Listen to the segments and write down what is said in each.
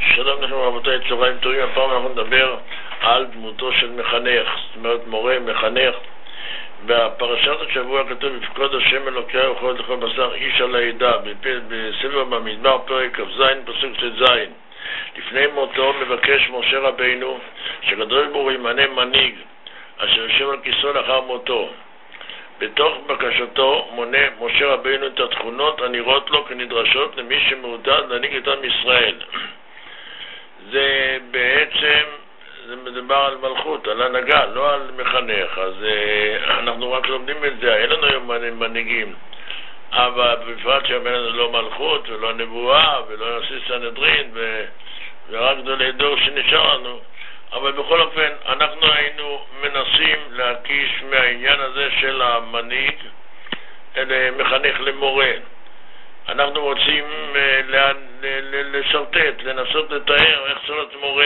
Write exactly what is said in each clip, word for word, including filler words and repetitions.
שלום לכם רבותיי, צהריים טובים. הפעם אנחנו נדבר על דמותו של מחנך, זאת אומרת מורה, מחנך. בפרשת השבוע כתוב בפקוד השם אלוקי הרוחות לכל בשר איש על העדה, בספר במדבר פרק כ"ז פסוק ט"ז. לפני מותו מבקש משה רבינו שקדוש ברוך הוא ימנה מנהיג אשר יושב על כיסאו לאחר מותו. בתוך בקשתו מונה משה רבינו את התכונות הנראות לו כנדרשות למי שמעודד להנהיג את עם ישראל. זה בעצם, זה מדבר על מלכות, על הנהגה, לא על מחנך. אז אנחנו רק לומדים את זה, אין לנו היום מנהיגים, אבל בפרט שאין לנו לא מלכות ולא נבואה ולא נשיא סנהדרין ו... ורק גדולי דור שנשאר לנו. אבל בכל אופן אנחנו היינו מנסים להקיש מהעניין הזה של המנהיג מחנך למורה. אנחנו רוצים לשרטט, לנסות לתאר איך צריך להיות מורה.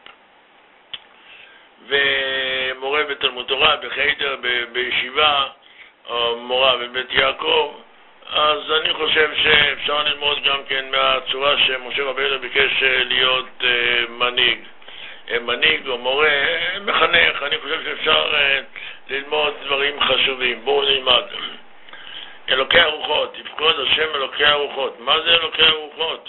ומורה בתלמוד תורה, בחיידר, בישיבה, או מורה בבית יעקב. אז אני חושב שאפשר ללמוד גם כן מהצורה שמשה רבינו ביקש להיות מנהיג. מנהיג או מורה, מחנך. אני חושב שאפשר ללמוד דברים חשובים. בואו נלמד. אלוקי הרוחות, יפקוד השם אלוקי הרוחות. מה זה אלוקי הרוחות?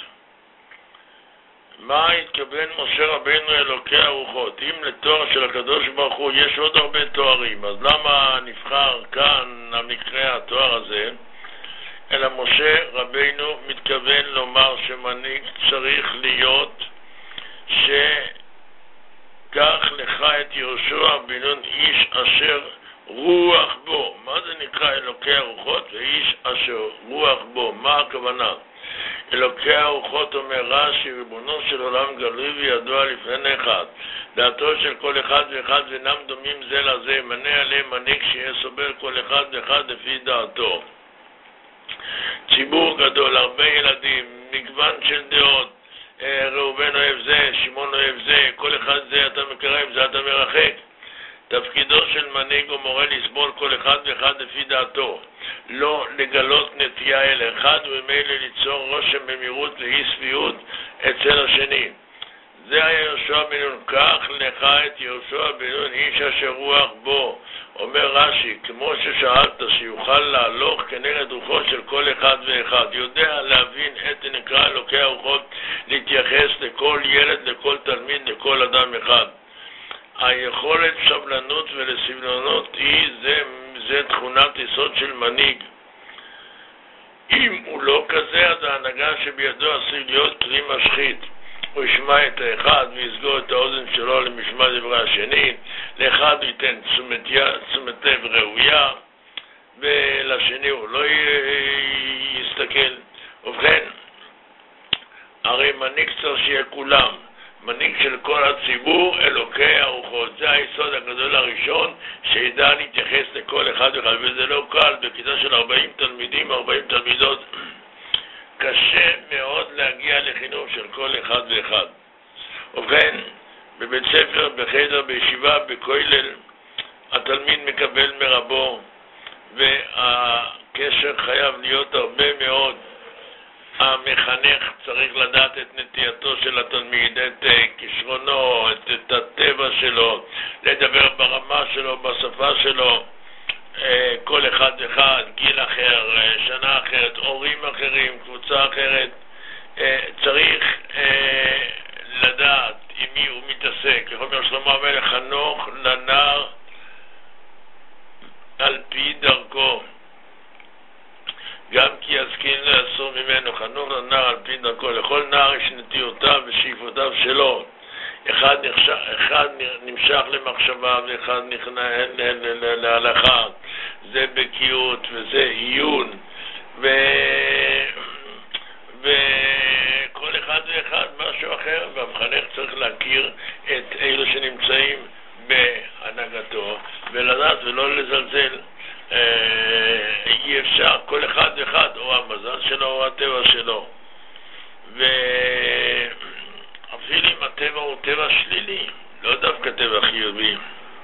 מה התכוון משה רבינו אלוקי הרוחות? אם לתואר של הקדוש ברוך הוא יש עוד הרבה תוארים, אז למה נבחר כאן המקרה התואר הזה? אלא משה רבינו מתכוון לומר שמנהיג צריך להיות שכך לך את יהושע בן נון איש אשר רוח בו. מה זה נקרא אלוקי הרוחות ואיש אשר רוח בו? מה הכוונה? אלוקי הרוחות אומר רש"י, ריבונו של עולם גלוי וידוע לפני אחד, דעתו של כל אחד ואחד ואינם דומים זה לזה, מנה עליהם מנהיג שיהיה סובר כל אחד ואחד לפי דעתו. ציבור גדול, הרבה ילדים, מגוון של דעות, ראובן אוהב זה, שמעון אוהב זה, כל אחד זה אתה מקרב, זה אתה מרחק. תפקידו של מנהיג או מורה לסבול כל אחד ואחד לפי דעתו, לא לגלות נטייה אל אחד וממילא ליצור רושם במהירות ואי שביעות אצל השני. זה היה יהושע בן נון, קח לך את יהושע בן נון איש אשר רוח בו. אומר רש"י, כמו ששאלת שיוכל להלוך כנגד רוחו של כל אחד ואחד, יודע להבין את נקרא אלוקי הרוחות, להתייחס לכל ילד, לכל תלמיד, לכל אדם אחד. היכולת סבלנות ולסבלנות היא זה, זה תכונת יסוד של מנהיג. אם הוא לא כזה, אז ההנהגה שבידו עשוי להיות כלי משחית. הוא ישמע את האחד ויסגור את האוזן שלו למשמע דברי השני, לאחד הוא ייתן תשומת לב ראויה ולשני הוא לא יסתכל. ובכן, הרי מנהיג צריך שיהיה כולם, מנהיג של כל הציבור, אלוקי הרוחות. זה היסוד הגדול הראשון, שידע להתייחס לכל אחד ואחד, וזה לא קל. בכיתה של ארבעים תלמידים, ארבעים תלמידות, קשה מאוד להגיע לחינוך של כל אחד ואחד. ובכן, בבית ספר, בחדר, בישיבה, בכולל, התלמיד מקבל מרבו, והקשר חייב להיות הרבה מאוד. המחנך צריך לדעת את נטייתו של התלמיד, את כישרונו, את, את הטבע שלו, לדבר ברמה שלו, בשפה שלו, כל אחד ואחד, גיל אחר, שנה אחרת, הורים אחרים, קבוצה אחרת. צריך לדעת עם מי הוא מתעסק. יכול להיות שלמה המלך, חנוך לנער על פי דרכו, גם כי יזקין לא יסור ממנו. חנוך לנער על פי דרכו. לכל נער יש נטיותיו ושאיפותיו שלו. אחד נמשך, אחד נמשך למחשבה ואחד נכנע להלכה. זה בקיאות וזה עיון, ו... וכל אחד ואחד משהו אחר. והמחנך צריך להכיר את אלו שנמצאים בהנהגתו ולדעת ולא לזלזל. אי אפשר, כל אחד ואחד, או המזל שלו או הטבע שלו. ואפילו אם הטבע הוא טבע שלילי, לא דווקא טבע חיובי,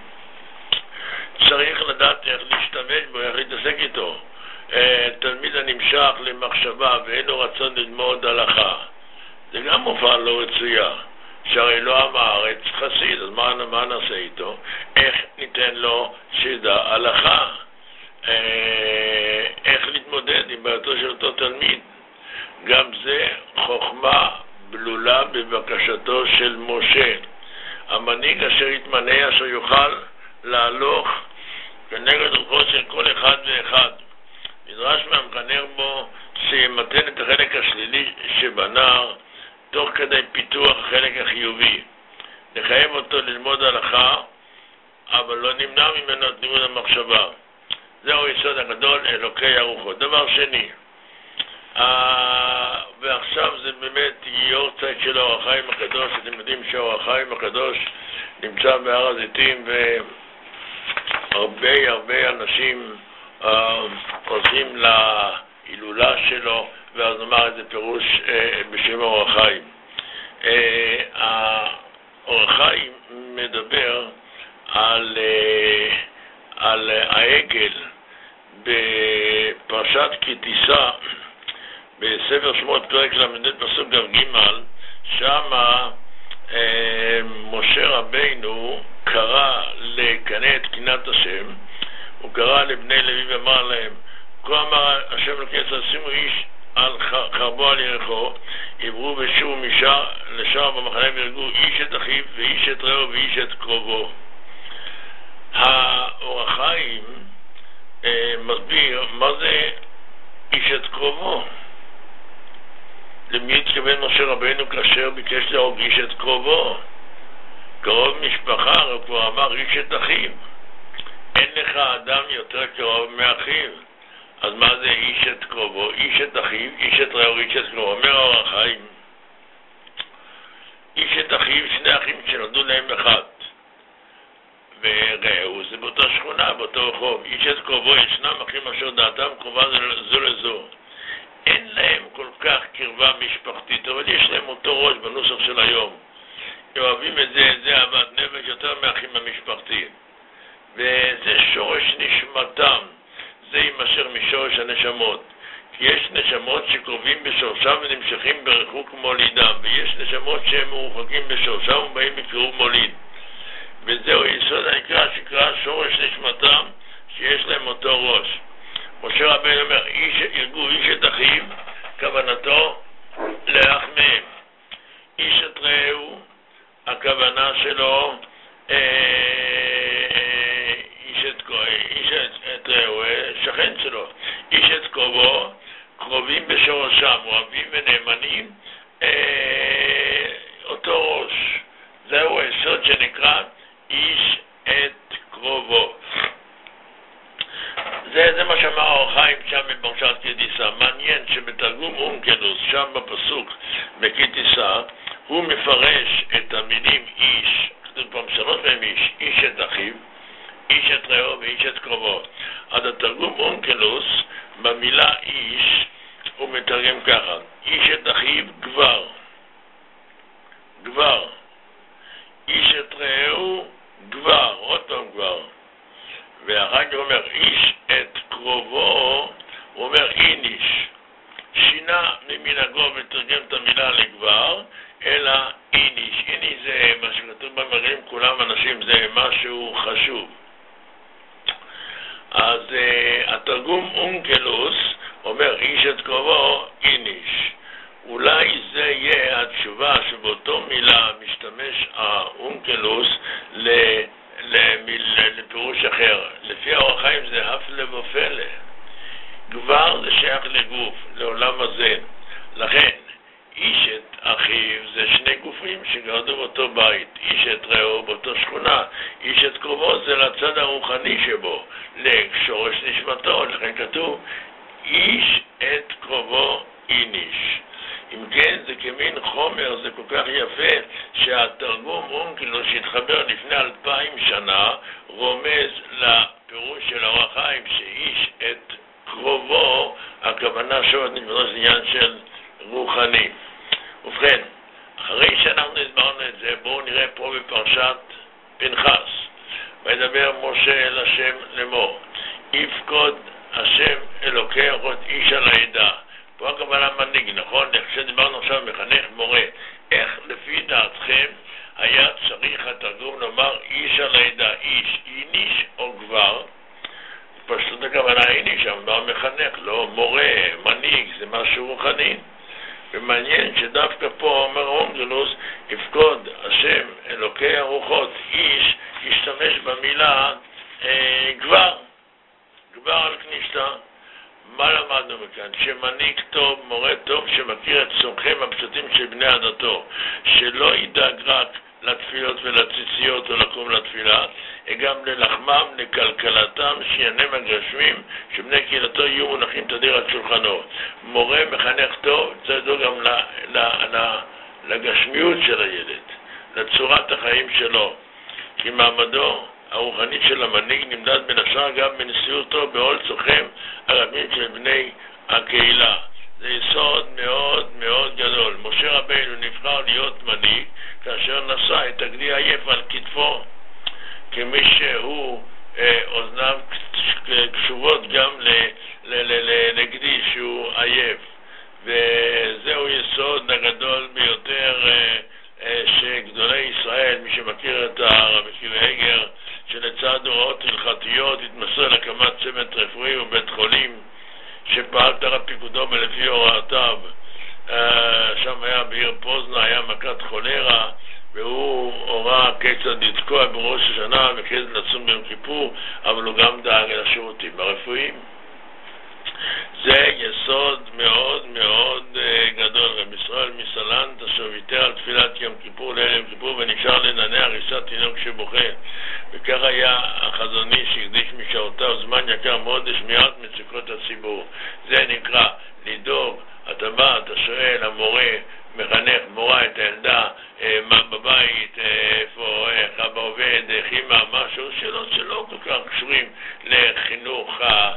צריך לדעת איך להשתמש בו, איך להתעסק איתו. תלמיד הנמשך למחשבה ואין לו רצון ללמוד הלכה זה גם מופע לא רצויה, שהרי לא עם הארץ חסיד, אז מה, מה נעשה איתו? איך ניתן לו שידע הלכה? אה, איך להתמודד עם בעייתו של אותו תלמיד? גם זה חוכמה בלולה בבקשתו של משה, המנהיג אשר יתמנה, אשר יוכל להלוך כנגד רוחו של כל אחד ואחד. נדרש מהמחנך בו שימתן את החלק השלילי שבנער תוך כדי פיתוח החלק החיובי. נחייב אותו ללמוד הלכה, אבל לא נמנע ממנו את לימוד המחשבה. זהו יסוד הגדול, אלוקי הרוחות. דבר שני, אה, ועכשיו זה באמת יורצייט של אור החיים הקדוש. אתם יודעים שאור החיים הקדוש נמצא בהר הזיתים, והרבה הרבה אנשים אה, עושים להילולה שלו, ואז נאמר איזה פירוש אה, בשם אור החיים. אה, אור החיים מדבר על, אה, על העגל בפרשת כי תישא, בספר שמות פרק למד פסוק ג', שמה אה, משה רבינו קרא לקנא את קנאת השם. הוא קרא לבני לוי ואמר להם, כה אמר השם אלוקיכם, שימו איש על חרבו על ירחו, עברו ושובו משער לשער במחנה והרגו איש את אחיו ואיש את רעהו ואיש את קרובו. האור החיים אה, מסביר מה זה איש את קרובו. למי התכוון משה רבינו כאשר ביקש להרוג איש את קרובו? קרוב משפחה, הוא כבר אמר איש את אחיו. אין לך אדם יותר קרוב מאחיו. אז מה זה איש את קרובו? איש את אחיו, איש את רעהו, איש את קרובו. אומר אור החיים, איש את אחיו, שני אחים שנולדו להם אחד, ורעהו זה באותה שכונה, באותו רחוב. איש את קרובו, ישנם אחים אשר דעתם קרובה זו לזו, אין להם כל כך קרבה משפחתית, אבל יש להם אותו ראש בנוסח של היום. הם אוהבים את זה, את זה אהבת נפש יותר מאחים המשפחתיים, וזה שורש נשמתם, זה יימשך משורש הנשמות. כי יש נשמות שקרובים בשורשם ונמשכים ברחוק מולידם, ויש נשמות שהם מרוחקים בשורשם ובאים בקירוב מוליד, וזהו יסוד הנקרא שקרא שורש נשמתם, שיש להם אותו ראש. משה רבינו אומר, איש, ירגו איש את אחיו, כוונתו לאח מהם. איש את רעהו, הכוונה שלו אה, אה, איש את, איש את, את רעהו, שכן שלו. איש את קרובו, קרובים בשורשם, אוהבים ונאמנים, אה, אותו ראש. זהו היסוד שנקרא איש את קרובו. זה, זה מה שאמר אור החיים שם בפרשת כי תישא. מעניין שבתרגום אונקלוס, שם בפסוק בכי תישא, הוא מפרש את המילים איש, כתוב פעם שלוש מהם איש, איש את אחיו, איש את רעהו ואיש את קרובו. עד התרגום אונקלוס, במילה איש, הוא מתרגם ככה, איש את אחיו גבר, גבר, איש את רעהו גבר, עוד פעם גבר, ואחר כך אומר איש את קרובו, הוא אומר איניש. שינה ממנהגו ותרגם את המילה לגבר, אלא איניש. איניש זה מה שכתוב במראים, כולם אנשים, זה משהו חשוב. אז uh, התרגום אונקלוס אומר איש את קרובו איניש. אולי זה יהיה התשובה שבאותו מילה משתמש האונקלוס ל... לפירוש אחר. לפי האור החיים זה הפלא ופלא. גבר זה שייך לגוף, לעולם הזה. לכן איש את אחיו זה שני גופים שגרדו באותו בית. איש את רעהו באותו שכונה. איש את קרובו זה לצד הרוחני שבו, לשורש נשמתו. לכן כתוב איש את קרובו איניש. אם כן, זה כמין חומר, זה כל כך יפה שהתרגום אונקלוס שהתחבר לפני אלפיים שנה רומז לפירוש של אור החיים שאיש את קרובו, הכוונה שעוד נדבר זה עניין של רוחני. ובכן, אחרי שאנחנו הסברנו את זה, בואו נראה פה בפרשת פנחס. וידבר משה אל השם לאמור, יפקוד השם אלוקי אחות איש על העדה. פה הכוונה מנהיג, נכון? איך שדיברנו עכשיו מחנך מורה, איך לפי דעתכם היה צריך התרגום לומר איש על העדה, איש, איניש או גבר? פשוט הכוונה איניש, אבל מחנך, לא מורה, מנהיג, זה משהו רוחני. ומעניין שדווקא פה אומר אונגלוס, יפקוד השם אלוקי הרוחות, איש, ישתמש במילה אה, גבר, גבר על כניסה. מה למדנו מכאן? שמנהיג טוב, מורה טוב, שמכיר את צורכיהם הפשוטים של בני עדתו, שלא ידאג רק לתפילות ולציציות או לקום לתפילה, גם ללחמם, לכלכלתם, שענייניהם הגשמים, שבני קהילתו יהיו מונחים תדיר על שולחנו. מורה מחנך טוב, צריך לדאוג גם לגשמיות של הילד, לצורת החיים שלו, כי מעמדו הרוחנית של המנהיג נמדד בין השאר גם בנשיאותו בעול צורכיהם הרבים של בני הקהילה. זה יסוד מאוד מאוד גדול. משה רבינו נבחר להיות מנהיג כאשר נשא את הגדי עייף על כתפו, כמי שהוא אה, אוזניו קשובות גם לגדי שהוא עייף, וזהו יסוד הגדול ביותר אה, אה, שגדולי ישראל, מי שמכיר את הרבי עקיבא איגר, שלצד הוראות הלכתיות התמסר להקמת צוות רפואי ובית חולים שפעל תחת פיקודו ולפי הוראותיו. שם היה בעיר פוזנה, היה מכת חולרה, והוא הורה כיצד לתקוע בראש השנה וכיצד לצום ביום כיפור, אבל הוא גם דאג לשירותים הרפואיים. זה יסוד מאוד מאוד גדול. רבי ישראל מסלנט אשר ויתר על תפילת יום כיפור ליל יום כיפור ונשאר לנענע הריסת תינוק שבוכה, וכך היה החזון איש שהקדיש משעותיו זמן יקר מאוד לשמיעת מצוקות הציבור. זה נקרא לדאוג. אתה בא, אתה שואל, המורה מחנך, מורה את הילדה, מה בבית, איפה, איך אבא עובד, איך אמא, משהו, שאלות שלא כל כך קשורים לחינוך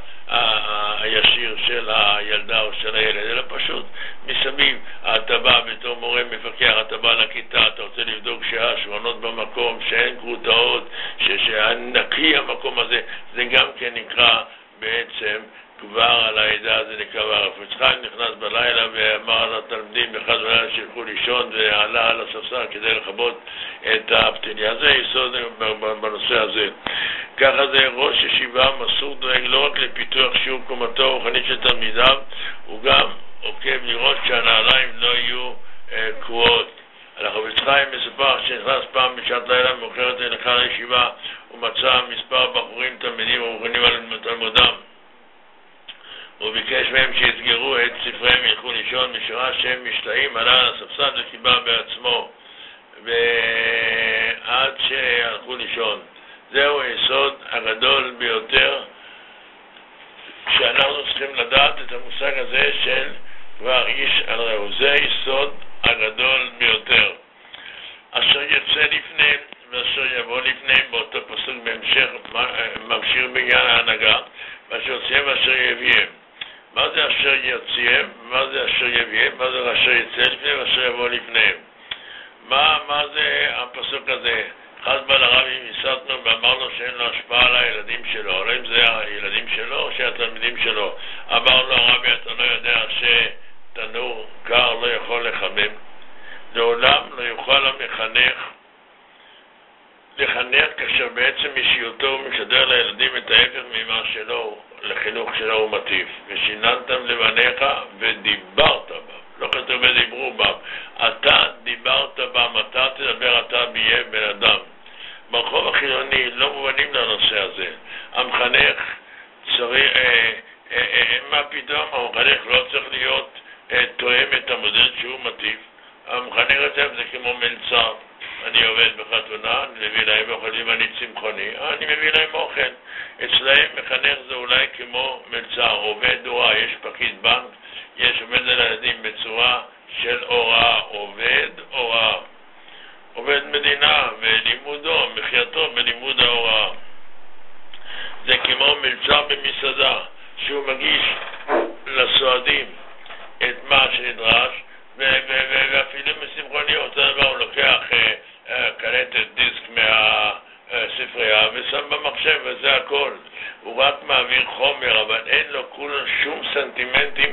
הישיר של הילדה או של הילד, אלא פשוט מסביב. אתה בא בתור מורה מפקח, אתה בא לכיתה, אתה רוצה לבדוק שהשעונות במקום, שאין גרוטאות, שנקי המקום הזה, זה גם כן נקרא בעצם כבר על העדה, זה נקרא הרב יצחק נכנס בלילה ואמר לתלמידים אחד ולילה שילכו לישון, ועלה על הספסל כדי לכבות את הפתיליה. זה יסוד בנושא הזה. ככה זה ראש ישיבה מסור דואג לא רק לפיתוח שיעור קומתו הרוחנית של תלמידיו, הוא גם עוקב לראות שהנעליים לא יהיו אה, קרועות. על הרב יצחק מספר שנכנס פעם בשעת לילה מאוחרת להיכל הישיבה ומצא מספר בחורים תלמידים הרוחניים על תלמודם, הוא ביקש מהם שיסגרו את ספריהם וילכו לישון, משעה שהם משתאים עלה על הספסל וקיבה בעצמו ועד שהלכו לישון. זהו היסוד הגדול ביותר שאנחנו צריכים לדעת, את המושג הזה של כבר איש על רעהו. זה היסוד הגדול ביותר. אשר יצא לפניהם ואשר יבוא לפניהם, באותו פסוק בהמשך ממשיך בעניין ההנהגה, ואשר יוציאם ואשר יביאם. מה זה אשר יוציאם? מה זה אשר יביאם? מה זה אשר יצא לפניהם ואשר יבוא לפניהם? מה, מה זה הפסוק הזה? חס בלרבי ניסתנו ואמרנו שאין לו השפעה על הילדים שלו, או אם זה הילדים שלו או שהתלמידים שלו. אמר לו הרבי, אתה לא יודע שתנור קר לא יכול לחמם? לעולם לא יוכל המחנך לחנך כאשר בעצם אישיותו הוא משדר לילדים את ההפך ממה שלו, לחינוך שלו הוא מטיף. ושיננתם לבניך ודיברת בם, לא כתוב ודיברו בם, אתה דיברת בם, אתה תדבר, אתה ביה בן אדם. ברחוב החילוני לא מובנים לנושא הזה. המחנך צריך, אה, אה, אה, מה פתאום המחנך לא צריך להיות אה, תואם את המודל שהוא מטיף. המחנך הזה זה כמו מלצר. אני עובד בחתונה, אני מביא להם אוכל, אם אני צמחוני, אני מביא להם אוכל. אצלהם מחנך זה אולי כמו מלצר, עובד הוראה, יש פקיד בנק, יש עובד על הילדים בצורה של הוראה, עובד הוראה. עובד מדינה ולימודו, מחייתו בלימוד ההוראה. זה כמו מלצר במסעדה, שהוא מגיש לסועדים את מה שנדרש, ואפילו מסמכוני אותו דבר, הוא לוקח קלטת דיסק מהספרייה ושם במחשב וזה הכל. הוא רק מעביר חומר, אבל אין לו כולו שום סנטימנטים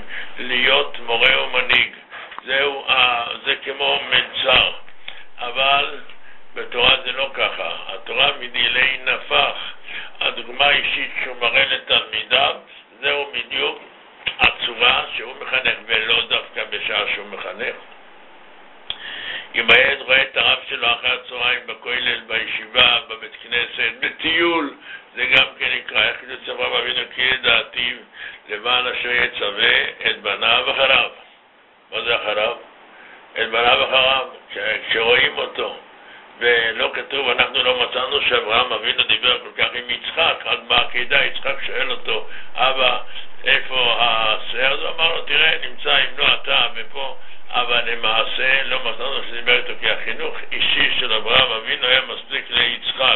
להיות מורה ומנהיג. זהו, זה כמו מלצר, אבל בתורה זה לא ככה. התורה מדילי נפח, הדוגמה האישית שהוא מראה לתלמידיו, זהו בדיוק הצורה שהוא מחנך, ולא דווקא בשעה שהוא מחנך. אם הילד רואה את הרב שלו אחרי הצהריים בכולל, בישיבה, בבית כנסת, בטיול, זה גם כן נקרא, איך זה צבא אבינו כי ידעתיו למען אשר יצווה את בניו אחריו. מה זה אחריו? את בניו אחריו, כשרואים אותו. ולא כתוב, אנחנו לא מצאנו שאברהם אבינו דיבר כל כך עם יצחק, רק בעקידה יצחק שואל אותו, אבא, איפה השיער? אז הוא אמר לו, תראה, נמצא אם לא אתה ופה, אבל למעשה לא מצאנו שדיבר איתו, כי החינוך אישי של אברהם אבינו היה מספיק ליצחק.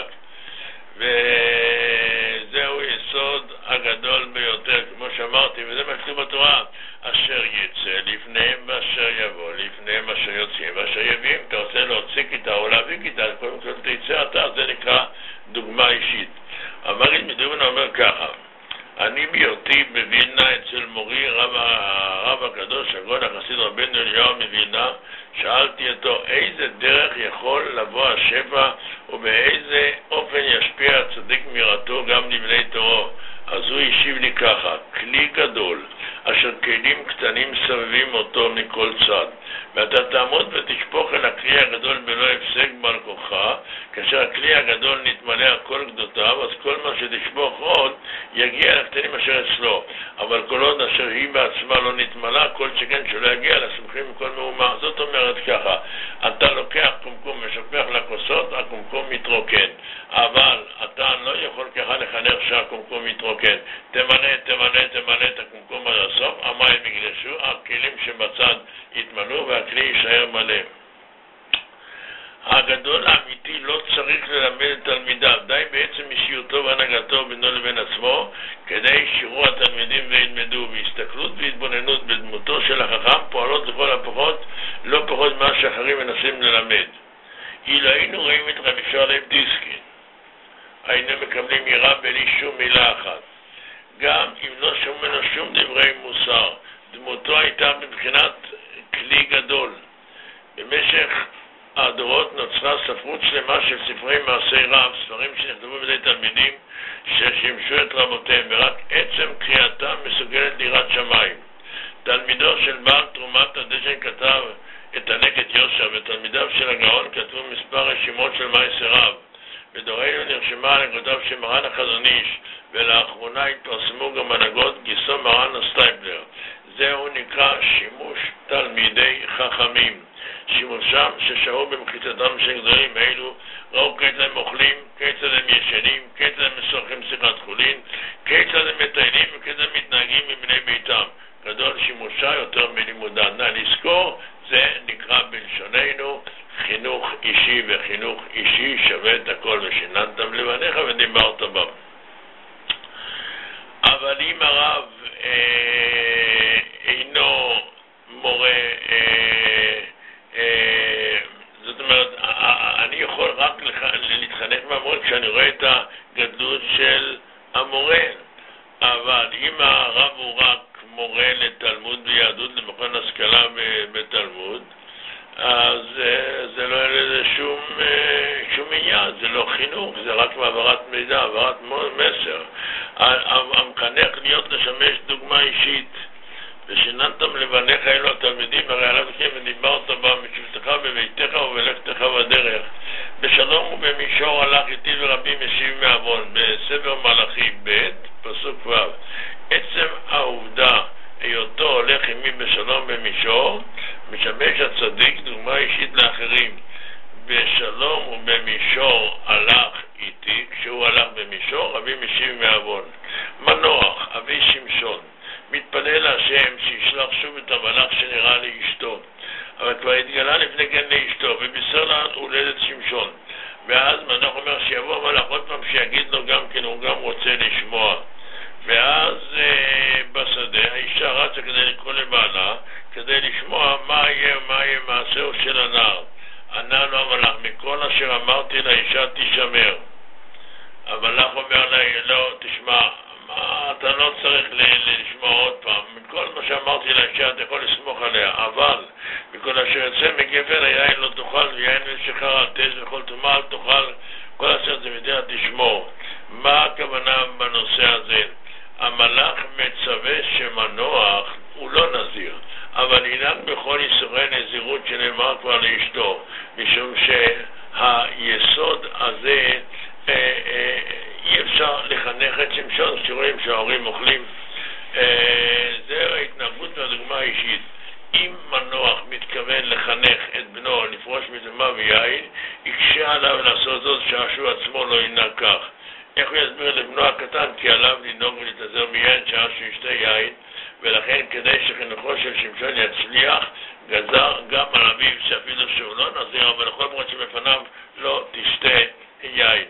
וזהו יסוד הגדול ביותר, כמו שאמרתי, וזה מכתוב בתורה, אשר יצא לפניהם ואשר יבוא לפניהם אשר יוצאים ואשר יביאים. אתה רוצה להוציא כיתה או להביא כיתה, קודם כל תצא אתה, זה נקרא דוגמה אישית. המגיד מדובן אומר ככה, אני בהיותי בווילנה אצל מורי רב, הרב הקדוש הגאון החסיד רבנו אליהו מווילנה, שאלתי אותו איזה דרך יכול לבוא השפע ובאיזה אופן ישפיע הצדיק מירתו גם לבני תורו. אז הוא השיב לי ככה, כלי גדול אשר כלים קטנים סובבים אותו מכל צד, ואתה תעמוד ותשפוך אל הכלי הגדול בלא הפסק בעל כוחה. כאשר הכלי הגדול נתמלא על כל גדותיו, אז כל מה שתשפוך עוד יגיע לקטנים אשר אצלו, אבל כל עוד אשר היא בעצמה לא נתמלא, כל שכן שלא יגיע לסמכים מכל מאומה. זאת אומרת ככה, אתה לוקח קומקום ושופך לכוסות, הקומקום מתרוקן, אבל אתה לא יכול ככה לחנך שהקומקום מתרוקן. תמנה, תמנה, תמנה את הקומקום עד הסוף, המים יגלשו, הכלים שבצד יתמלאו והכלי יישאר מלא. הגדול האמיתי לא צריך ללמד את תלמידיו, די בעצם אישיותו והנהגתו בינו לבין עצמו, כדי שיראו התלמידים וילמדו. בהסתכלות והתבוננות בדמותו של החכם פועלות לכל הפחות לא פחות מה שאחרים מנסים ללמד. אילו היינו רואים את רבי שרלב דיסקין, היינו מקבלים יראה בלי שום מילה אחת, גם אם לא שומענו שום דברי מוסר. דמותו הייתה בבחינת כלי גדול. במשך הדורות נוצרה ספרות שלמה של ספרי מעשי רב, ספרים שנכתבו בידי תלמידים ששימשו את רבותיהם, ורק עצם קריאתם מסוגלת ליראת שמיים. תלמידו של בעל תרומת הדשן כתב את הנגד יושע, ותלמידיו של הגאון כתבו מספר רשימות של מעשי רב. בדורנו נרשמה הנגותיו של מרן החזון איש, ולאחרונה התפרסמו גם הנהגות גיסו מרן הסטייפלר. זהו נקרא שימוש תלמידי חכמים. שימושם ששהו במחיצתם של גדולים אלו, ראו כיצד הם אוכלים, כיצד הם ישנים, כיצד הם משוחחים שיחת חולין, כיצד הם מטיילים וכיצד הם מתנהגים מבני ביתם. גדול שימושה יותר מלימודה. נא לזכור, זה נקרא בלשוננו חינוך אישי, וחינוך אישי שווה את הכל. ושיננתם לבניך ודיברת בם. אבל אם הרב אה, אינו מורה, אה, אה, זאת אומרת, אני יכול רק להתחנך מהמורה כשאני רואה את הגדלות של המורה. אבל אם הרב הוא רק מורה לתלמוד ביהדות, למכון השכלה בתלמוד, אז זה לא יהיה לזה שום, שום עניין, זה לא חינוך, זה רק מעברת מידע, העברת מסר. המחנך להיות לשמש דוגמה אישית. ושיננתם לבניך אלו התלמידים, הרי עליו כן ודיברת בה משבתך בביתך ובלכתך בדרך. בשלום ובמישור הלך איתי ורבים משיב מעוון. בספר מלאכי ב' פסוק ו'. עצם העובדה היותו הולך עמי בשלום במישור, משמש הצדיק דוגמה אישית לאחרים. בשלום ובמישור הלך איתי, כשהוא הלך במישור, רבים משיב מעוון. מנוח, אבי שמשון, מתפלל להשם שישלח שוב את המלאך שנראה לאשתו, אבל כבר התגלה לפני כן לאשתו, ובישר לה הולדת שמשון. ואז מנוח אומר שיבוא המלאך עוד פעם שיגיד לו גם כן, הוא גם רוצה לשמוע. ואז אה, בשדה האישה רצה כדי לקרוא לבעלה, כדי לשמוע מה יהיה, מה יהיה מעשהו של הנער. ענה לו המלאך, מכל אשר אמרתי לאישה תשמר. המלאך אומר לה, לא, תשמע, מה אתה אתה לא צריך לשמוע עוד פעם. מכל מה שאמרתי לאישה, אתה יכול לסמוך עליה, אבל מכל אשר יוצא מגבר היין לא תאכל, ויין ושחר על תז וכל תומה אל תאכל, כל עשרת זמדיה תשמור. מה הכוונה בנושא הזה? המלאך מצווה שמנוח הוא לא נזיר, אבל ינהג בכל איסורי נזירות שנאמר כבר לאשתו, משום שהיסוד הזה אה, אה, אי אפשר לחנך את שמשון שרואים שההורים אוכלים. אה, זה ההתנהגות והדוגמה האישית. אם מנוח מתכוון לחנך את בנו לפרוש מדומה ויין, יקשה עליו לעשות זאת שהשו עצמו לא ינהג כך. איך הוא יסביר לבנו הקטן? כי עליו לנהוג ולהתעזר מיין שעה שהוא ישתה יין, ולכן כדי שחינוכו של שמשון יצליח, גזר גם על אביו שאפילו שהוא לא נזיר, אבל לכל מרות שמפניו לא תשתה יין.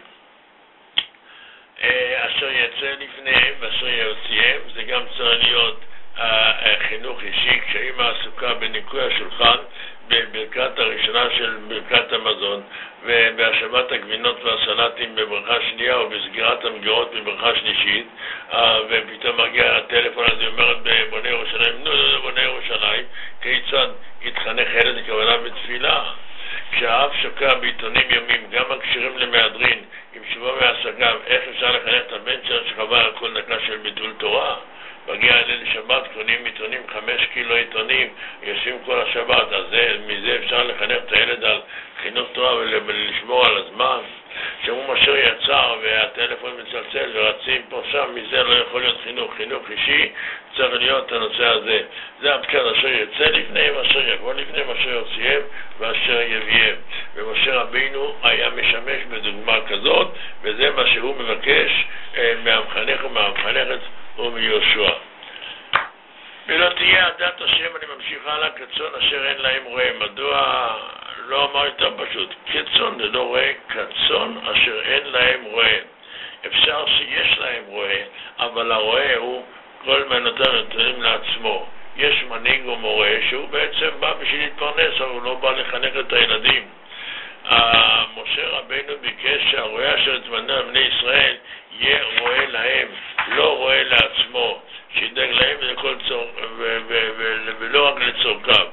אשר יצא לפניהם ואשר יוציאם, זה גם צריך להיות חינוך אישי. כשאמא עסוקה בניקוי השולחן בברכת הראשונה של ברכת המזון ובהשבת הגבינות והסלטים בברכה שנייה ובסגירת המגירות בברכה שלישית, ופתאום מגיע הטלפון הזה אומרת בבוני ירושלים, נו נו בוני ירושלים, כיצד התחנך ילד הכוונה בתפילה? כשהאב שוקע בעיתונים ימים, גם הקשירים למהדרין עם שבוע מהשגב, איך אפשר לחנך את הבן שלו שחבר על כל דקה של ביטול תורה? מגיע ליל שבת, קונים עיתונים, חמש קילו עיתונים, יושבים כל השבת, אז זה, מזה אפשר לחנך את הילד על חינוך תורה ולשמור על הזמן. שהוא משהו יצר והטלפון מצלצל ורצים פה שם, מזה לא יכול להיות חינוך. חינוך אישי צריך להיות הנושא הזה. זה הפקד אשר יצא לפניהם, אשר יבוא לפניהם, אשר יוציאם ואשר יביאם. ומשה רבינו היה משמש בדוגמה כזאת, וזה מה שהוא מבקש מהמחנך ומהמחנכת ומיהושע. ולא תהיה עדת השם, אני ממשיך הלאה, כצאן אשר אין להם רועה. מדוע לא אמר יותר פשוט? כצאן זה לא רועה, כצאן אשר אין להם רועה. אפשר שיש להם רועה, אבל הרועה הוא כל מנותן נותנים לעצמו. יש מנהיג או מורה שהוא בעצם בא בשביל להתפרנס, אבל הוא לא בא לחנך את הילדים. משה רבינו ביקש שהרועה אשר התמנה בני ישראל יהיה רועה להם, לא רועה לעצמו, שידאג להם ולכל צור, ו- ו- ו- ולא רק לצורכיו.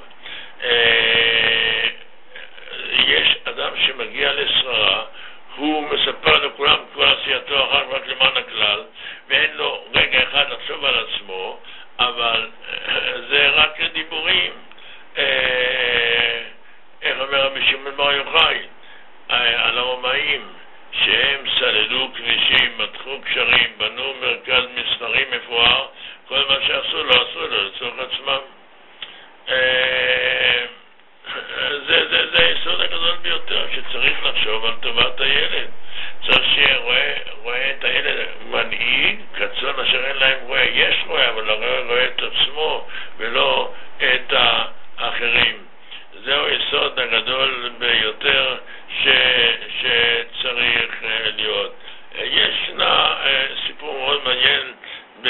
יש אדם שמגיע לשררה, הוא מספר לכולם כל עשייתו אחר רק למען הכלל, ואין לו רגע אחד לחשוב על עצמו, אבל זה רק לדיבורים. איך אומר רבי שמעון בר יוחאי על הרומאים, שהם סללו כבישים, מתחו קשרים, בנו מרכז מסחרי מפואר, כל מה שעשו לא עשו לו לצורך עצמם. זה, זה, זה היסוד הגדול ביותר, שצריך לחשוב על טובת הילד. צריך שיהיה רואה, רואה את הילד מנהיג, כצאן אשר אין להם רואה. יש רואה, אבל הרואה רואה את עצמו ולא את האחרים. זהו היסוד הגדול ביותר ש, שצריך להיות. ישנה סיפור מאוד מעניין ב,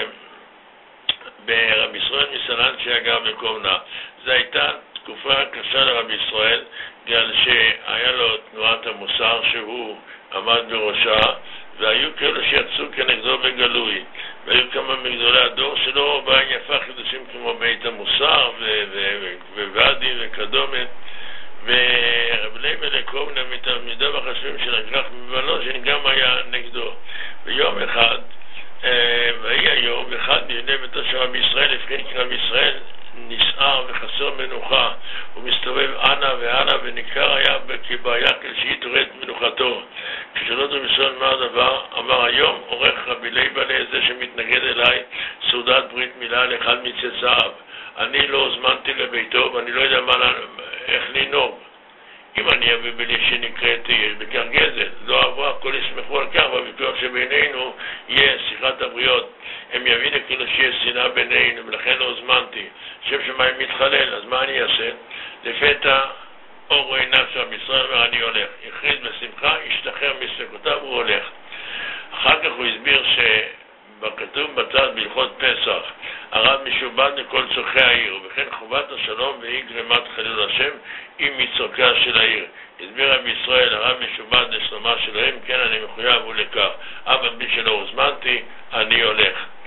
ברבי ישראל מסלן שהיה בקומנה. זו הייתה תקופה קשה לרבי ישראל, בגלל שהיה לו תנועת המוסר שהוא עמד בראשה, והיו כאלה שיצאו כנגדו בגלוי, והיו כמה מגדולי הדור שלו בהם יפה חידושים כמו בית המוסר וועדי וכדומה, ורב לייבל קומנה מתלמידיו החשובים של הכרך מבלוז'ין גם היה נגדו. ויום אחד, ויהי היום, אחד מבני ביתו של רבי ישראל, הבחין כי רבי ישראל נסער וחסר מנוחה, הוא מסתובב אנה ואנה וניכר היה כבעיה כשהיא תורד מנוחתו. כששאלו רבי ישראל מה הדבר, אמר היום עורך רבי לייבל זה שמתנגד אליי סעודת ברית מילה לאחד מצאצאיו. אני לא הוזמנתי לביתו ואני לא יודע מה, איך לנהוג. אם אני אביא בלי שנקראת יש בכך גזל, לא עברה, הכל ישמחו על כך, והוויכוח שבינינו יהיה שיחת הבריות. הם יבינו כאילו שיש שנאה בינינו, ולכן לא הוזמנתי. שם שמיים מתחלל, אז מה אני אעשה? לפתע אור עיניו של רבי ישראל אומר, אני הולך. הכריז בשמחה, השתחרר מספקותיו, הוא הולך. אחר כך הוא הסביר שבכתוב בצד בהלכות פסח, הרב משובד לכל צורכי העיר, וכן חובת השלום והיא גרימת חילול השם עם מצורכיה של העיר. הסביר רבי ישראל, הרב משובד לשלומה שלהם, כן אני מחויב ולכך, אבל מי שלא הוזמנתי, אני הולך.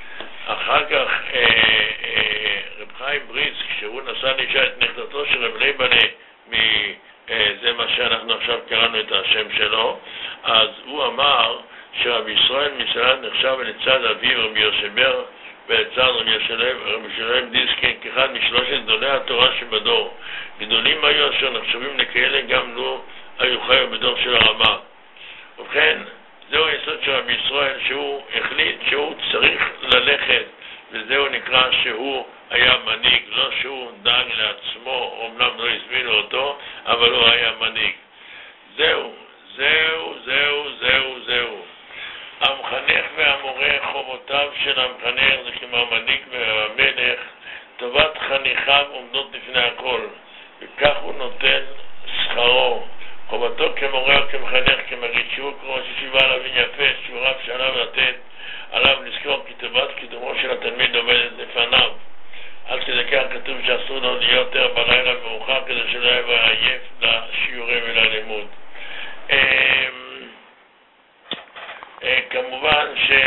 אחר כך אה, אה, רב חיים בריץ, כשהוא נסע לאישה את נכדתו של רב ליבנה, זה מה שאנחנו עכשיו קראנו את השם שלו, אז הוא אמר שרב ישראל מסלנט נחשב לצד אביו רבי יוסבר ולצד רבי ירושלים דיסקין כאחד משלושת גדולי התורה שבדור. גדולים היו אשר נחשבים לכאלה גם לו היו חיו בדור של הרמה. ובכן, זהו היסוד של רבי ישראל, שהוא החליט שהוא צריך ללכת, וזהו נקרא שהוא היה מנהיג, לא שהוא דאג לעצמו, אמנם לא הזמינו אותו, אבל הוא היה מנהיג. זהו, זהו, זהו, זהו, זהו. המחנך והמורה, חובותיו של המחנך זה כמו המנהיג והמלך, טובת חניכיו עומדות לפני הכל, וכך הוא נותן שכרו. חובתו כמורה או כמחנך, כמגיד שהוא כמו ששיבה עליו יפה, שהוא רב שעליו לתת, עליו לזכור כי טובת קידומו של התלמיד עומדת לפניו. עד כדי כך כתוב שאסור לו להיות יותר בלילה מאוחר כדי שלא יבוא עייף לשיעורים וללימוד. כמובן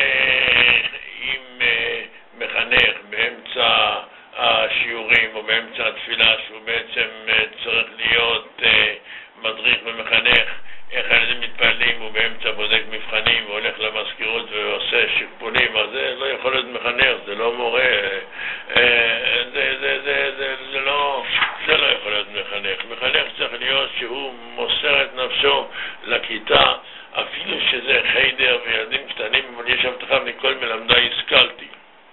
שאם מחנך באמצע השיעורים או באמצע התפילה שהוא בעצם צריך להיות מדריך ומחנך איך הילדים מתפעלים, הוא באמצע בודק מבחנים והולך למזכירות ועושה שיקפולים, אז זה לא יכול להיות מחנך, זה לא מורה, זה, זה, זה, זה, זה, לא, זה לא יכול להיות מחנך. מחנך צריך להיות שהוא מוסר את נפשו לכיתה, אפילו שזה חיידר וילדים קטנים, אבל יש הבטחה מכל מלמדי השכלתי.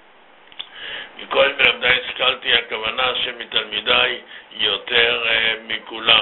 מכל מלמדי השכלתי, הכוונה שמתלמידי יותר uh, מכולם.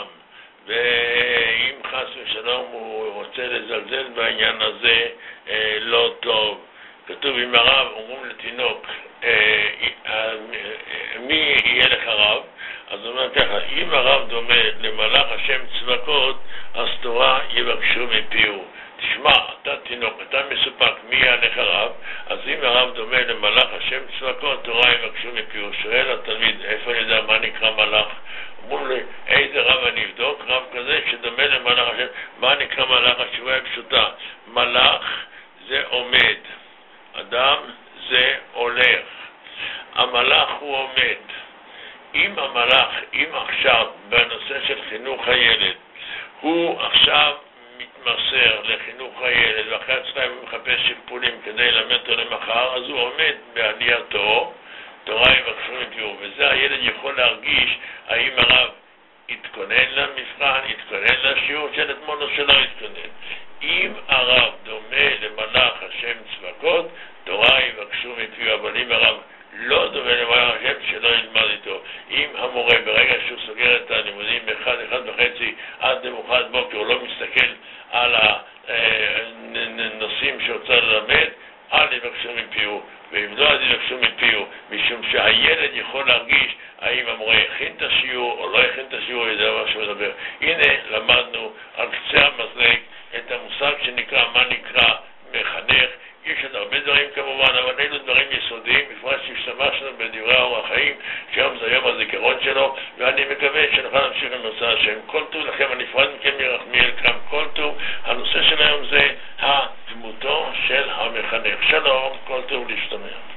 ואם חס ושלום הוא רוצה לזלזל בעניין הזה, אה, לא טוב. כתוב עם הרב, אומרים לתינוק, אה, אה, מי יהיה לך רב? אז הוא אומר ככה, אם הרב דומה למלאך השם צבקות, אז תורה יבקשו מפיהו. תשמע, אתה תינוק, אתה מסופק, מי יהיה לך רב? אז אם הרב דומה למלאך השם צבקות, תורה יבקשו מפיהו. שואל התלמיד, איפה אני יודע מה נקרא מלאך? אומרים לי, איזה רב אני אבדוק? רב כזה שדומה למלאך השם. מה נקרא מלאך? התשובה היא פשוטה. מלאך זה עומד. אדם זה הולך. המלאך הוא עומד. אם המלאך, אם עכשיו בנושא של חינוך הילד, הוא עכשיו מתמסר לחינוך הילד, ואחרי הצלעים הוא מחפש שיקפולים כדי ללמד אותו למחר, אז הוא עומד בעלייתו, תורה יבקשו מפיהו, וזה הילד יכול להרגיש האם הרב התכונן למבחן, התכונן לשיעור של אתמול או שלא התכונן. אם הרב דומה למלאך השם צבקות, תורה יבקשו מפיהו, אבל אם הרב לא דומה למלאך השם, שלא ילמד איתו. אם המורה ברגע שהוא סוגר את הלימודים באחד, אחד וחצי עד למוחרת בוקר, הוא לא מסתכל על הנושאים שרוצה ללמד, אל יבקשו מפיהו, ואם לא אז יבקשו מפיהו, משום שהילד יכול להרגיש האם המורה הכין את השיעור או לא הכין את השיעור, הוא יודע מה שהוא מדבר. הנה למדנו על קצה המזלג את המושג שנקרא, מה נקרא מחנך. יש עוד הרבה דברים כמובן, אבל אלו דברים יסודיים, בפרט שהשתמשנו בדברי האור החיים, שהיום זה היום הזיכרון שלו, ואני מקווה שנוכל להמשיך עם נושא השם. כל טוב לכם, הנפרד מכם מרחמיאל כאן, כל טוב. הנושא של היום זה הדמותו של המחנך. שלום, כל טוב להשתמע.